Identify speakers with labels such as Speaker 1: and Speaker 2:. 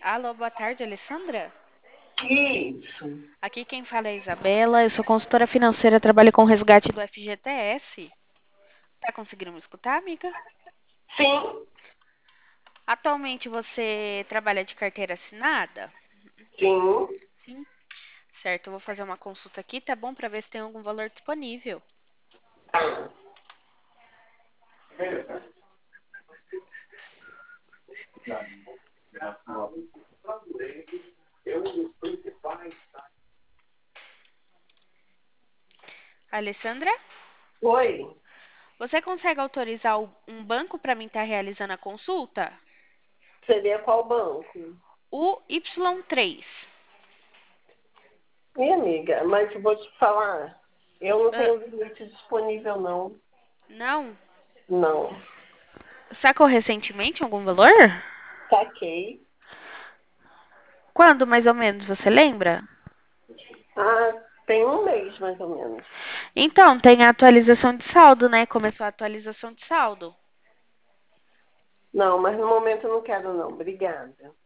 Speaker 1: Alô, boa tarde, Alessandra.
Speaker 2: Isso.
Speaker 1: Aqui quem fala é a Isabela, eu sou consultora financeira, trabalho com resgate do FGTS. Tá conseguindo me escutar, amiga?
Speaker 2: Sim,
Speaker 1: Atualmente você trabalha de carteira assinada?
Speaker 2: sim.
Speaker 1: Sim. Certo, eu vou fazer uma consulta aqui, tá bom? Pra ver se tem algum valor disponível. Alessandra,
Speaker 2: Oi,
Speaker 1: você consegue autorizar um banco para mim estar realizando a consulta?
Speaker 2: seria qual banco?
Speaker 1: O Y3.
Speaker 2: Minha amiga, mas eu vou te falar, eu não
Speaker 1: Ah,
Speaker 2: tenho limite disponível, não.
Speaker 1: não?
Speaker 2: Não.
Speaker 1: Sacou recentemente algum valor?
Speaker 2: Saquei.
Speaker 1: Quando, mais ou menos, você lembra?
Speaker 2: Ah, tem um mês, mais ou menos.
Speaker 1: Então, tem a atualização de saldo, né? Começou a atualização de saldo.
Speaker 2: Não, mas no momento eu não quero, não. Obrigada.